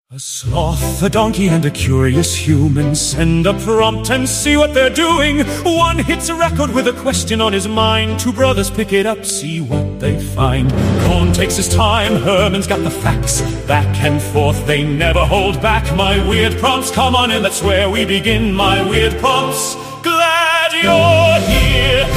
A sloth, a donkey, and a curious human send a prompt and see what they're doing. One hits a record with a question on his mind. Two brothers pick it up, see what they find. Cohn takes his time, Herman's got the facts. Back and forth, they never hold back. My weird prompts, come on in, that's where we begin. My weird prompts, glad you're here.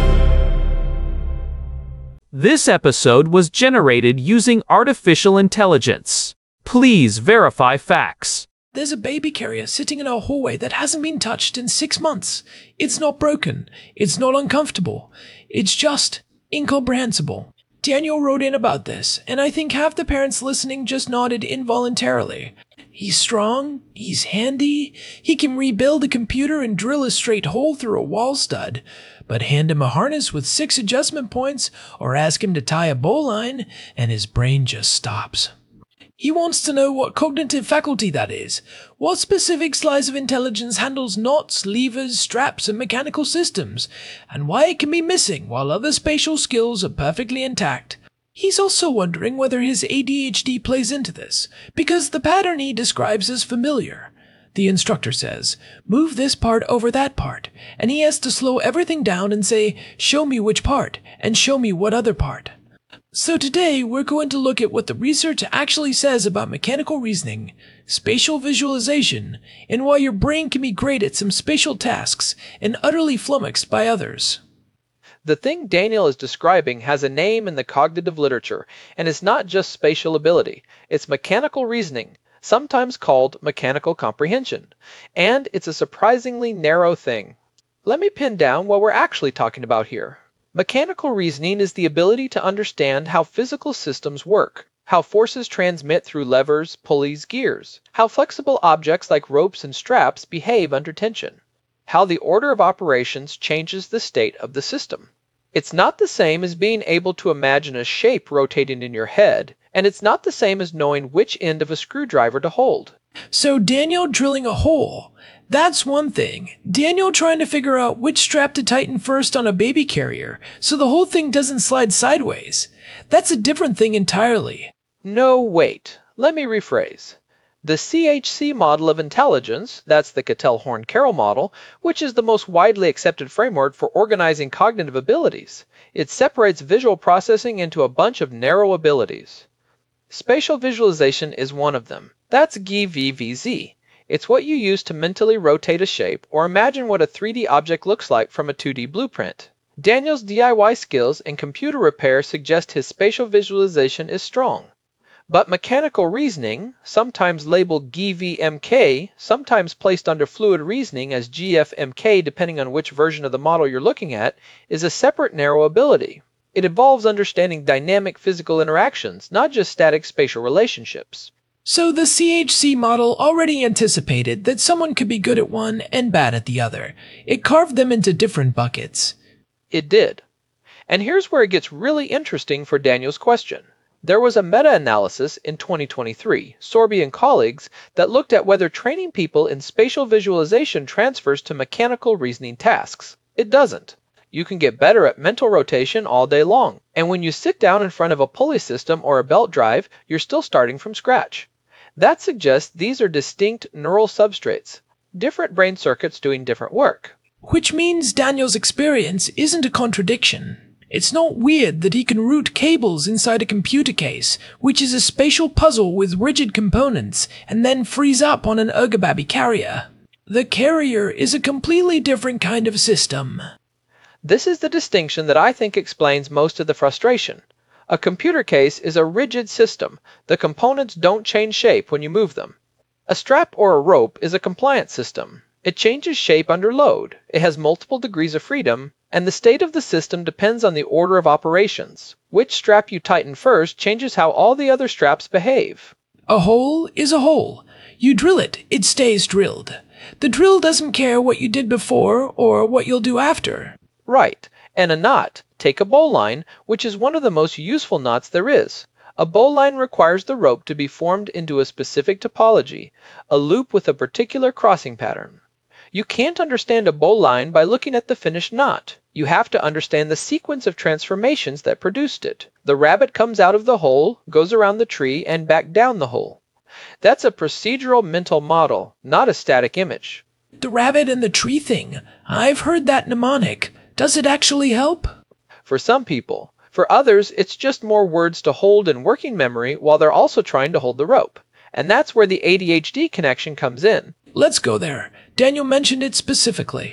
This episode was generated using artificial intelligence. Please verify facts. There's a baby carrier sitting in our hallway that hasn't been touched in 6 months. It's not broken. It's not uncomfortable. It's just incomprehensible. Daniel wrote in about this, and I think half the parents listening just nodded involuntarily. He's strong, he's handy, he can rebuild a computer and drill a straight hole through a wall stud. But hand him a harness with 6 adjustment points, or ask him to tie a bowline, and his brain just stops. He wants to know what cognitive faculty that is, what specific slice of intelligence handles knots, levers, straps, and mechanical systems, and why it can be missing while other spatial skills are perfectly intact. He's also wondering whether his ADHD plays into this, because the pattern he describes is familiar. The instructor says, move this part over that part, and he has to slow everything down and say, show me which part, and show me what other part. So today, we're going to look at what the research actually says about mechanical reasoning, spatial visualization, and why your brain can be great at some spatial tasks and utterly flummoxed by others. The thing Daniel is describing has a name in the cognitive literature, and it's not just spatial ability. It's mechanical reasoning, sometimes called mechanical comprehension, and it's a surprisingly narrow thing. Let me pin down what we're actually talking about here. Mechanical reasoning is the ability to understand how physical systems work, how forces transmit through levers, pulleys, gears, how flexible objects like ropes and straps behave under tension, how the order of operations changes the state of the system. It's not the same as being able to imagine a shape rotating in your head, and it's not the same as knowing which end of a screwdriver to hold. So Daniel drilling a hole, that's one thing. Daniel trying to figure out which strap to tighten first on a baby carrier so the whole thing doesn't slide sideways. That's a different thing entirely. No, wait. Let me rephrase. The CHC model of intelligence, that's the Cattell-Horn-Carroll model, which is the most widely accepted framework for organizing cognitive abilities. It separates visual processing into a bunch of narrow abilities. Spatial visualization is one of them. That's GVVZ. It's what you use to mentally rotate a shape or imagine what a 3D object looks like from a 2D blueprint. Daniel's DIY skills and computer repair suggest his spatial visualization is strong. But mechanical reasoning, sometimes labeled GVMK, sometimes placed under fluid reasoning as GFMK depending on which version of the model you're looking at, is a separate narrow ability. It involves understanding dynamic physical interactions, not just static spatial relationships. So the CHC model already anticipated that someone could be good at one and bad at the other. It carved them into different buckets. It did. And here's where it gets really interesting for Daniel's question. There was a meta-analysis in 2023, Sorby and colleagues, that looked at whether training people in spatial visualization transfers to mechanical reasoning tasks. It doesn't. You can get better at mental rotation all day long, and when you sit down in front of a pulley system or a belt drive, you're still starting from scratch. That suggests these are distinct neural substrates, different brain circuits doing different work. Which means Daniel's experience isn't a contradiction. It's not weird that he can route cables inside a computer case, which is a spatial puzzle with rigid components, and then freeze up on an Ergobaby carrier. The carrier is a completely different kind of system. This is the distinction that I think explains most of the frustration. A computer case is a rigid system. The components don't change shape when you move them. A strap or a rope is a compliant system. It changes shape under load. It has multiple degrees of freedom, and the state of the system depends on the order of operations. Which strap you tighten first changes how all the other straps behave. A hole is a hole. You drill it, it stays drilled. The drill doesn't care what you did before or what you'll do after. Right. And a knot. Take a bowline, which is one of the most useful knots there is. A bowline requires the rope to be formed into a specific topology, a loop with a particular crossing pattern. You can't understand a bowline by looking at the finished knot. You have to understand the sequence of transformations that produced it. The rabbit comes out of the hole, goes around the tree, and back down the hole. That's a procedural mental model, not a static image. The rabbit and the tree thing. I've heard that mnemonic. Does it actually help? For some people. For others, it's just more words to hold in working memory while they're also trying to hold the rope. And that's where the ADHD connection comes in. Let's go there. Daniel mentioned it specifically.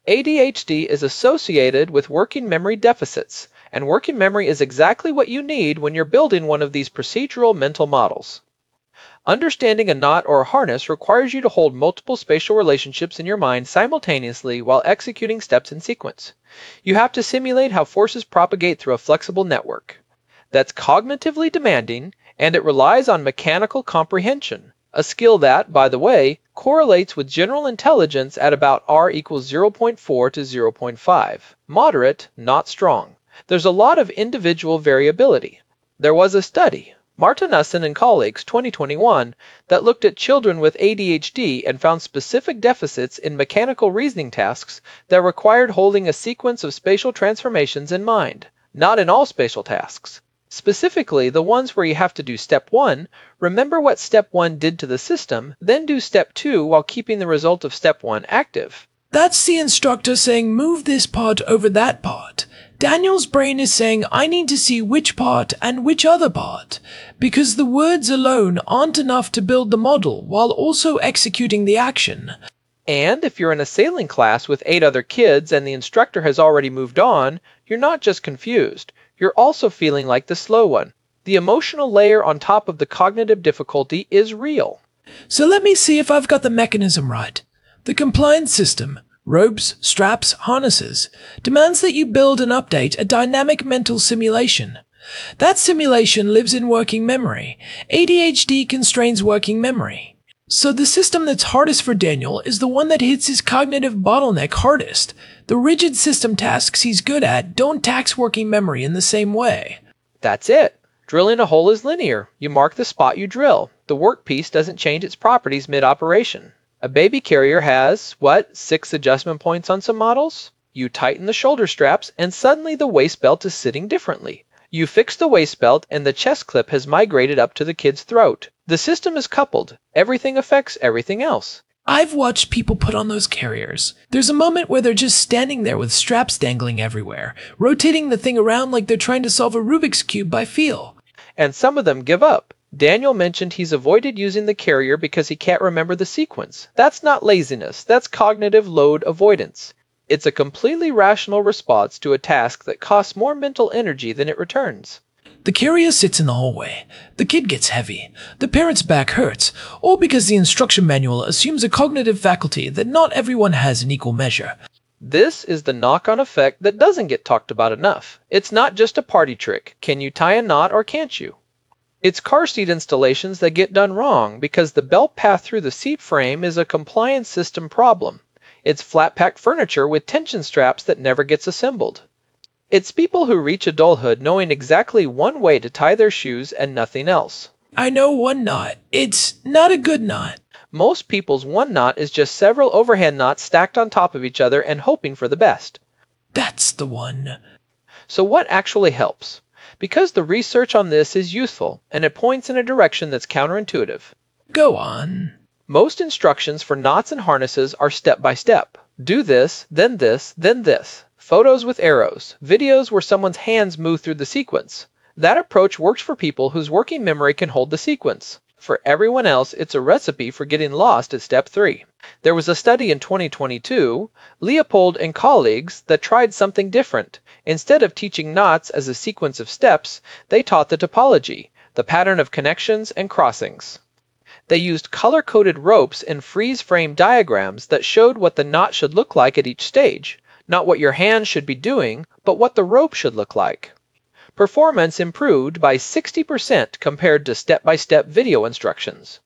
ADHD is associated with working memory deficits, and working memory is exactly what you need when you're building one of these procedural mental models. Understanding a knot or a harness requires you to hold multiple spatial relationships in your mind simultaneously while executing steps in sequence. You have to simulate how forces propagate through a flexible network. That's cognitively demanding, and it relies on mechanical comprehension, a skill that, by the way, correlates with general intelligence at about R equals 0.4 to 0.5. Moderate, not strong. There's a lot of individual variability. There was a study, Martinussen and colleagues, 2021, that looked at children with ADHD and found specific deficits in mechanical reasoning tasks that required holding a sequence of spatial transformations in mind, not in all spatial tasks. Specifically, the ones where you have to do step 1, remember what step 1 did to the system, then do step 2 while keeping the result of step 1 active. That's the instructor saying move this part over that part. Daniel's brain is saying I need to see which part and which other part, because the words alone aren't enough to build the model while also executing the action. And if you're in a sailing class with 8 other kids and the instructor has already moved on, you're not just confused, you're also feeling like the slow one. The emotional layer on top of the cognitive difficulty is real. So let me see if I've got the mechanism right. The compliance system, ropes, straps, harnesses, demands that you build and update a dynamic mental simulation. That simulation lives in working memory. ADHD constrains working memory. So the system that's hardest for Daniel is the one that hits his cognitive bottleneck hardest. The rigid system tasks he's good at don't tax working memory in the same way. That's it. Drilling a hole is linear. You mark the spot you drill. The workpiece doesn't change its properties mid-operation. A baby carrier has, 6 adjustment points on some models? You tighten the shoulder straps and suddenly the waist belt is sitting differently. You fix the waist belt and the chest clip has migrated up to the kid's throat. The system is coupled. Everything affects everything else. I've watched people put on those carriers. There's a moment where they're just standing there with straps dangling everywhere, rotating the thing around like they're trying to solve a Rubik's Cube by feel. And some of them give up. Daniel mentioned he's avoided using the carrier because he can't remember the sequence. That's not laziness, that's cognitive load avoidance. It's a completely rational response to a task that costs more mental energy than it returns. The carrier sits in the hallway. The kid gets heavy. The parent's back hurts, all because the instruction manual assumes a cognitive faculty that not everyone has in equal measure. This is the knock-on effect that doesn't get talked about enough. It's not just a party trick. Can you tie a knot or can't you? It's car seat installations that get done wrong because the belt path through the seat frame is a compliance system problem. It's flat-pack furniture with tension straps that never gets assembled. It's people who reach adulthood knowing exactly one way to tie their shoes and nothing else. I know one knot. It's not a good knot. Most people's one knot is just several overhand knots stacked on top of each other and hoping for the best. That's the one. So what actually helps? Because the research on this is useful, and it points in a direction that's counterintuitive. Go on. Most instructions for knots and harnesses are step-by-step. Do this, then this, then this. Photos with arrows, videos where someone's hands move through the sequence. That approach works for people whose working memory can hold the sequence. For everyone else, it's a recipe for getting lost at step 3. There was a study in 2022, Leopold and colleagues, that tried something different. Instead of teaching knots as a sequence of steps, they taught the topology, the pattern of connections and crossings. They used color-coded ropes and freeze-frame diagrams that showed what the knot should look like at each stage, not what your hands should be doing, but what the rope should look like. Performance improved by 60% compared to step-by-step video instructions.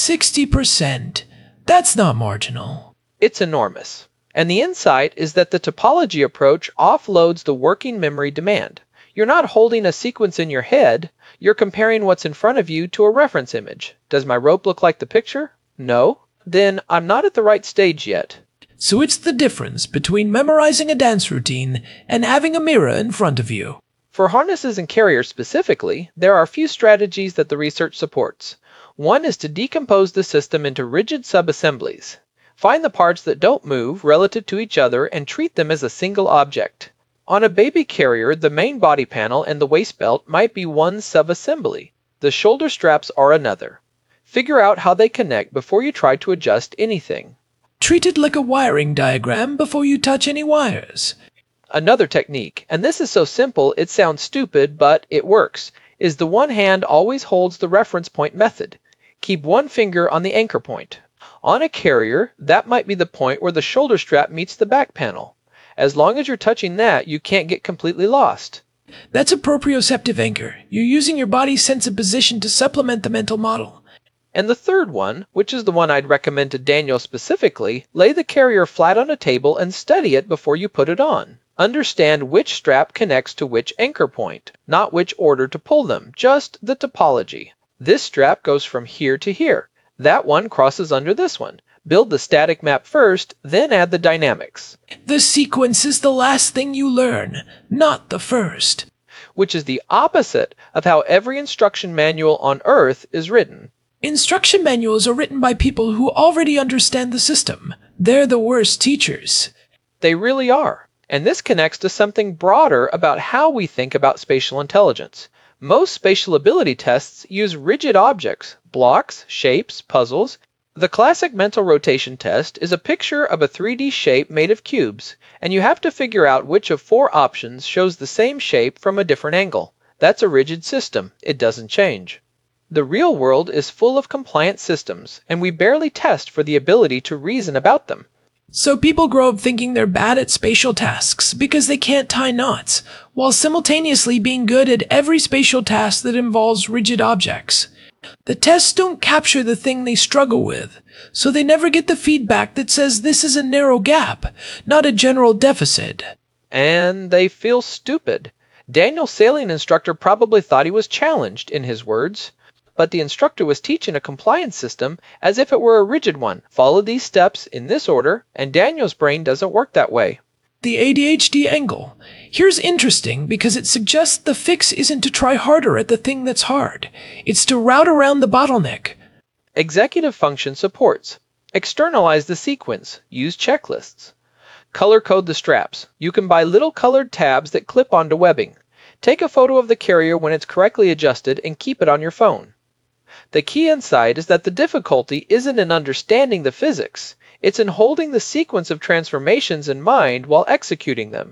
60%. That's not marginal. It's enormous. And the insight is that the topology approach offloads the working memory demand. You're not holding a sequence in your head, you're comparing what's in front of you to a reference image. Does my rope look like the picture? No? Then I'm not at the right stage yet. So it's the difference between memorizing a dance routine and having a mirror in front of you. For harnesses and carriers specifically, there are a few strategies that the research supports. One is to decompose the system into rigid subassemblies. Find the parts that don't move relative to each other and treat them as a single object. On a baby carrier, the main body panel and the waist belt might be one subassembly. The shoulder straps are another. Figure out how they connect before you try to adjust anything. Treat it like a wiring diagram before you touch any wires. Another technique, and this is so simple it sounds stupid, but it works, is the one hand always holds the reference point method. Keep one finger on the anchor point. On a carrier, that might be the point where the shoulder strap meets the back panel. As long as you're touching that, you can't get completely lost. That's a proprioceptive anchor. You're using your body's sense of position to supplement the mental model. And the third one, which is the one I'd recommend to Daniel specifically, lay the carrier flat on a table and study it before you put it on. Understand which strap connects to which anchor point, not which order to pull them, just the topology. This strap goes from here to here. That one crosses under this one. Build the static map first, then add the dynamics. The sequence is the last thing you learn, not the first. Which is the opposite of how every instruction manual on Earth is written. Instruction manuals are written by people who already understand the system. They're the worst teachers. They really are. And this connects to something broader about how we think about spatial intelligence. Most spatial ability tests use rigid objects, blocks, shapes, puzzles. The classic mental rotation test is a picture of a 3D shape made of cubes, and you have to figure out which of 4 options shows the same shape from a different angle. That's a rigid system. It doesn't change. The real world is full of compliant systems, and we barely test for the ability to reason about them. So people grow up thinking they're bad at spatial tasks because they can't tie knots, while simultaneously being good at every spatial task that involves rigid objects. The tests don't capture the thing they struggle with, so they never get the feedback that says this is a narrow gap, not a general deficit. And they feel stupid. Daniel's sailing instructor probably thought he was challenged, in his words. But the instructor was teaching a compliance system as if it were a rigid one. Follow these steps in this order, and Daniel's brain doesn't work that way. The ADHD angle. Here's interesting because it suggests the fix isn't to try harder at the thing that's hard. It's to route around the bottleneck. Executive function supports. Externalize the sequence. Use checklists. Color code the straps. You can buy little colored tabs that clip onto webbing. Take a photo of the carrier when it's correctly adjusted and keep it on your phone. The key insight is that the difficulty isn't in understanding the physics. It's in holding the sequence of transformations in mind while executing them.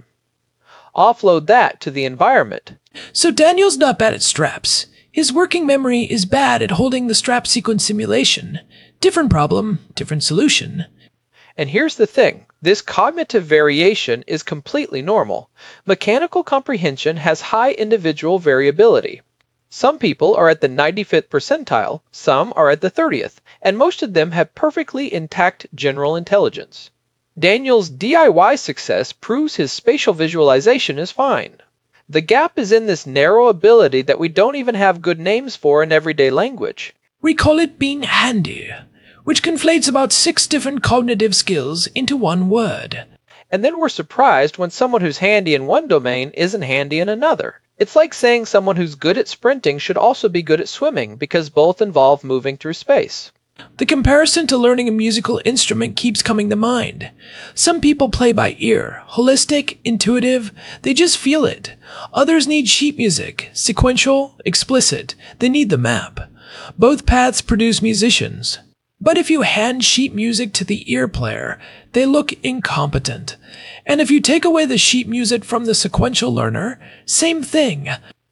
Offload that to the environment. So Daniel's not bad at straps. His working memory is bad at holding the strap sequence simulation. Different problem, different solution. And here's the thing. This cognitive variation is completely normal. Mechanical comprehension has high individual variability. Some people are at the 95th percentile, some are at the 30th, and most of them have perfectly intact general intelligence. Daniel's DIY success proves his spatial visualization is fine. The gap is in this narrow ability that we don't even have good names for in everyday language. We call it being handy, which conflates about 6 different cognitive skills into one word. And then we're surprised when someone who's handy in one domain isn't handy in another. It's like saying someone who's good at sprinting should also be good at swimming because both involve moving through space. The comparison to learning a musical instrument keeps coming to mind. Some people play by ear, holistic, intuitive, they just feel it. Others need sheet music, sequential, explicit, they need the map. Both paths produce musicians. But if you hand sheet music to the ear player, they look incompetent. And if you take away the sheet music from the sequential learner, same thing.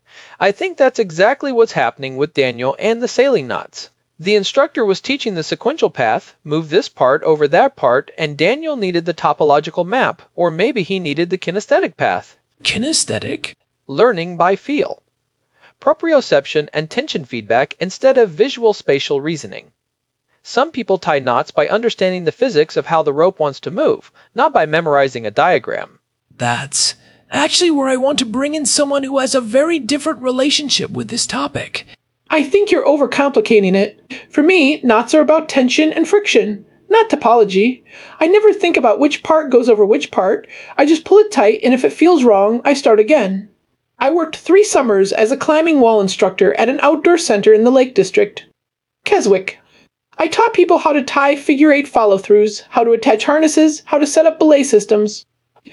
I think that's exactly what's happening with Daniel and the sailing knots. The instructor was teaching the sequential path, move this part over that part, and Daniel needed the topological map, or maybe he needed the kinesthetic path. Kinesthetic? Learning by feel. Proprioception and tension feedback instead of visual spatial reasoning. Some people tie knots by understanding the physics of how the rope wants to move, not by memorizing a diagram. That's actually where I want to bring in someone who has a very different relationship with this topic. I think you're overcomplicating it. For me, knots are about tension and friction, not topology. I never think about which part goes over which part. I just pull it tight, and if it feels wrong, I start again. I worked 3 summers as a climbing wall instructor at an outdoor center in the Lake District. Keswick. I taught people how to tie figure-8 follow-throughs, how to attach harnesses, how to set up belay systems.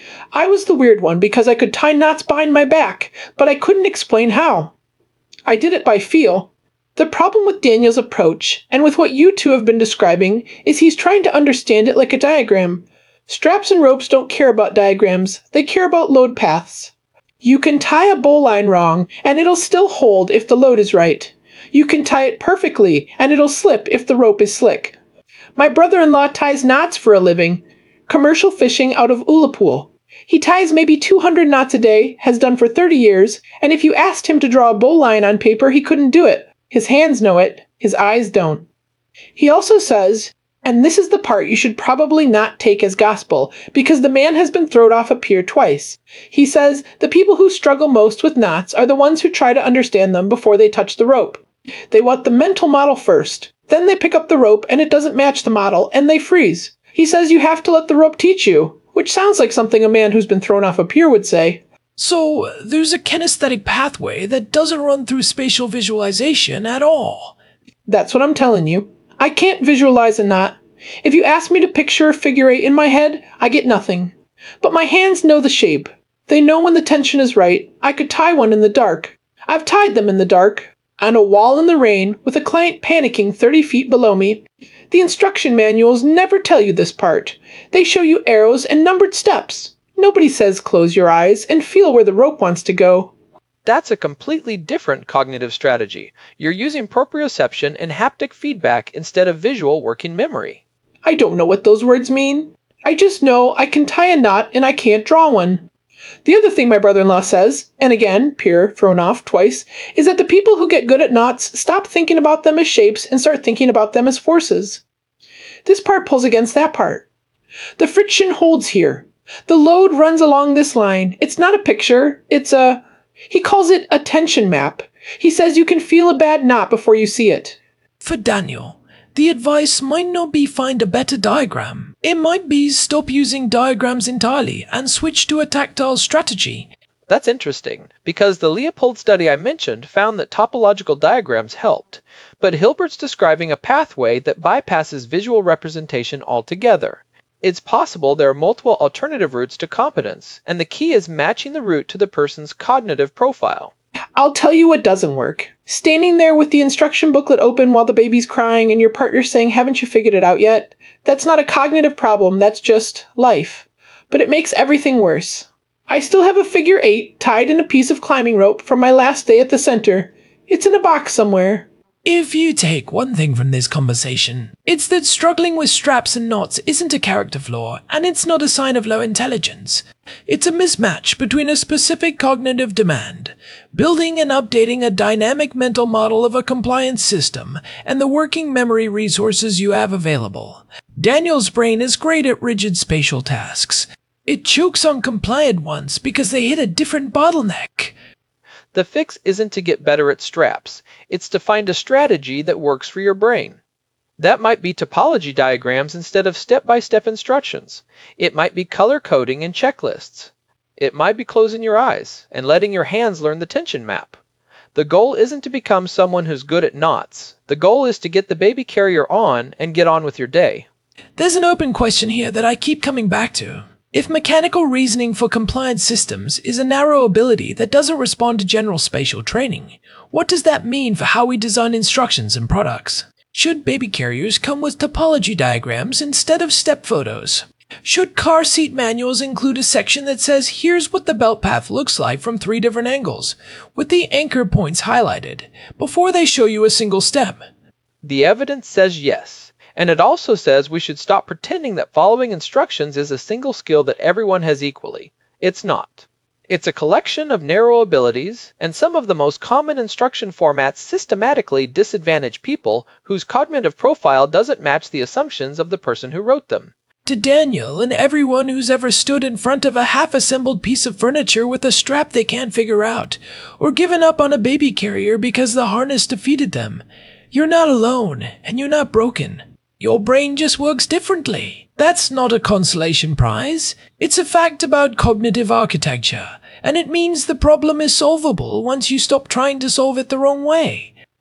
I was the weird one because I could tie knots behind my back, but I couldn't explain how. I did it by feel. The problem with Daniel's approach, and with what you two have been describing, is he's trying to understand it like a diagram. Straps and ropes don't care about diagrams, they care about load paths. You can tie a bowline wrong, and it'll still hold if the load is right. You can tie it perfectly, and it'll slip if the rope is slick. My brother-in-law ties knots for a living. Commercial fishing out of Ullapool. He ties maybe 200 knots a day, has done for 30 years, and if you asked him to draw a bowline on paper, he couldn't do it. His hands know it, his eyes don't. He also says, and this is the part you should probably not take as gospel, because the man has been thrown off a pier twice. He says, the people who struggle most with knots are the ones who try to understand them before they touch the rope. They want the mental model first. Then they pick up the rope and it doesn't match the model and they freeze. He says you have to let the rope teach you, which sounds like something a man who's been thrown off a pier would say. So, there's a kinesthetic pathway that doesn't run through spatial visualization at all. That's what I'm telling you. I can't visualize a knot. If you ask me to picture a figure-8 in my head, I get nothing. But my hands know the shape. They know when the tension is right. I could tie one in the dark. I've tied them in the dark. On a wall in the rain, with a client panicking 30 feet below me. The instruction manuals never tell you this part. They show you arrows and numbered steps. Nobody says close your eyes and feel where the rope wants to go. That's a completely different cognitive strategy. You're using proprioception and haptic feedback instead of visual working memory. I don't know what those words mean. I just know I can tie a knot and I can't draw one. The other thing my brother-in-law says, and again, Pierre thrown off twice, is that the people who get good at knots stop thinking about them as shapes and start thinking about them as forces. This part pulls against that part. The friction holds here. The load runs along this line. It's not a picture, it's a... He calls it a tension map. He says you can feel a bad knot before you see it. For Daniel, the advice might not be find a better diagram. It might be stop using diagrams entirely and switch to a tactile strategy. That's interesting, because the Leopold study I mentioned found that topological diagrams helped, but Hilbert's describing a pathway that bypasses visual representation altogether. It's possible there are multiple alternative routes to competence, and the key is matching the route to the person's cognitive profile. I'll tell you what doesn't work. Standing there with the instruction booklet open while the baby's crying and your partner saying, haven't you figured it out yet? That's not a cognitive problem, that's just life. But it makes everything worse. I still have a figure-8 tied in a piece of climbing rope from my last day at the center. It's in a box somewhere. If you take one thing from this conversation, it's that struggling with straps and knots isn't a character flaw, and it's not a sign of low intelligence. It's a mismatch between a specific cognitive demand, building and updating a dynamic mental model of a compliance system, and the working memory resources you have available. Daniel's brain is great at rigid spatial tasks. It chokes on compliant ones because they hit a different bottleneck. The fix isn't to get better at straps, it's to find a strategy that works for your brain. That might be topology diagrams instead of step-by-step instructions. It might be color coding and checklists. It might be closing your eyes and letting your hands learn the tension map. The goal isn't to become someone who's good at knots. The goal is to get the baby carrier on and get on with your day. There's an open question here that I keep coming back to. If mechanical reasoning for compliant systems is a narrow ability that doesn't respond to general spatial training, what does that mean for how we design instructions and products? Should baby carriers come with topology diagrams instead of step photos? Should car seat manuals include a section that says here's what the belt path looks like from 3 different angles, with the anchor points highlighted, before they show you a single step? The evidence says yes. And it also says we should stop pretending that following instructions is a single skill that everyone has equally. It's not. It's a collection of narrow abilities, and some of the most common instruction formats systematically disadvantage people whose cognitive profile doesn't match the assumptions of the person who wrote them. To Daniel and everyone who's ever stood in front of a half-assembled piece of furniture with a strap they can't figure out, or given up on a baby carrier because the harness defeated them, you're not alone, and you're not broken. Your brain just works differently. That's not a consolation prize. It's a fact about cognitive architecture, and it means the problem is solvable once you stop trying to solve it the wrong way.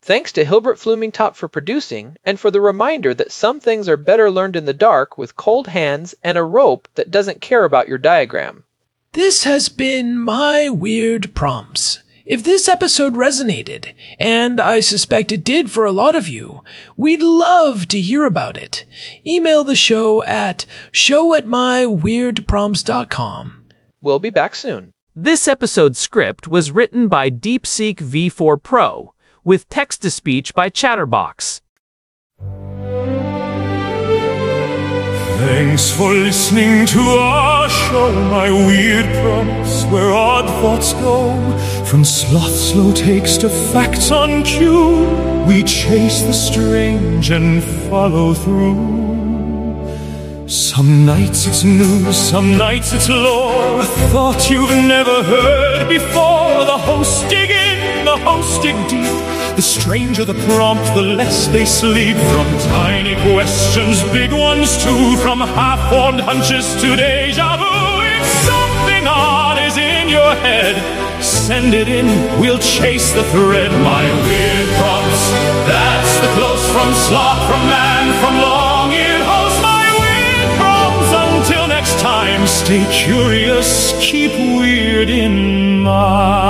Thanks to Hilbert Flumingtop for producing, and for the reminder that some things are better learned in the dark with cold hands and a rope that doesn't care about your diagram. This has been My Weird Prompts. If this episode resonated, and I suspect it did for a lot of you, we'd love to hear about it. Email the show at show@myweirdprompts.com. We'll be back soon. This episode's script was written by DeepSeek V4 Pro, with text-to-speech by Chatterbox. Thanks for listening to our show, My Weird Prompts, where odd thoughts go. From sloth slow takes to facts on cue, we chase the strange and follow through. Some nights it's news, some nights it's lore, a thought you've never heard before. The hosts dig in, the hosts dig deep. The stranger the prompt, the less they sleep. From tiny questions, big ones too. From half-formed hunches to deja vu. If something odd is in your head, send it in, we'll chase the thread. My Weird Prompts, that's the close from sloth, from man, from long-eared host. My Weird Prompts, until next time, stay curious, keep weird in mind.